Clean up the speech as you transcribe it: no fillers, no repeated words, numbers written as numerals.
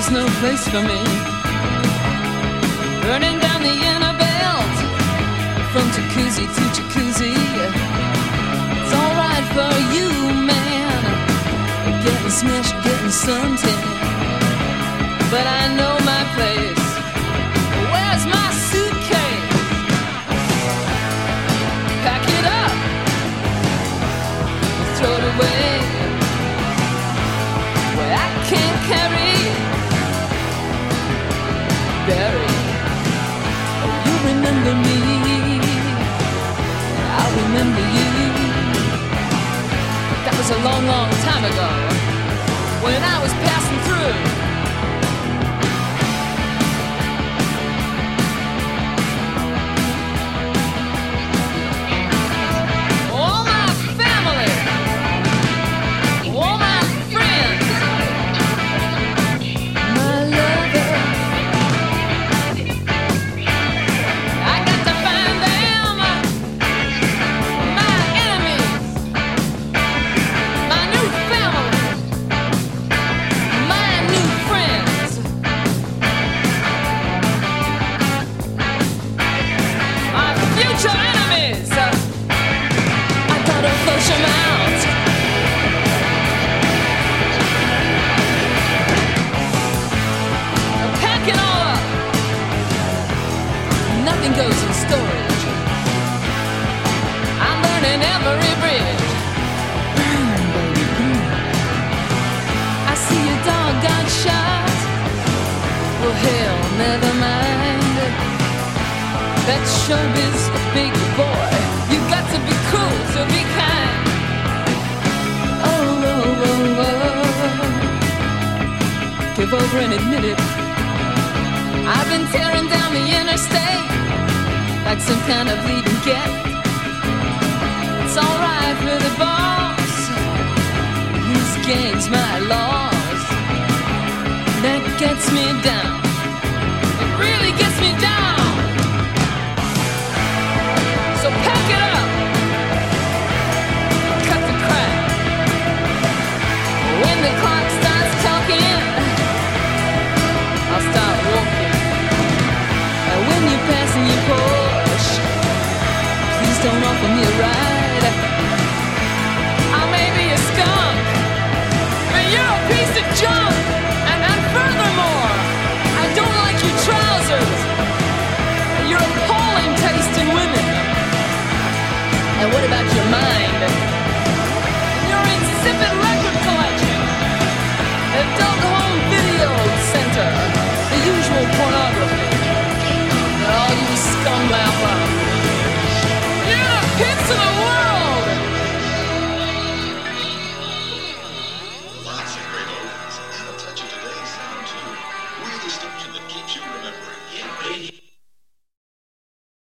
no place for me. Burning down the inner belt, from jacuzzi to jacuzzi. It's alright for you, man, getting smashed, getting suntan. But I know my place. Where's my suitcase? Pack it up, throw it away. Where I can't carry, bury. Oh, you remember me, I remember you. That was a long, long time ago, when I was passing through. Goes in storage. I'm burning every bridge. Burn, baby, burn. I see your dog got shot. Well, hell, never mind. That's showbiz, big boy. You got to be cool, so be kind. Oh, oh, oh, oh. Give over and admit it. I've been tearing down the interstate like some kind of leading get. It's alright for the boss, his game's my laws. That gets me down, it really gets me down. So pack it up, cut the crap. When the clock starts talking, I'll start walking. When you're passing your Porsche, please don't offer me a ride.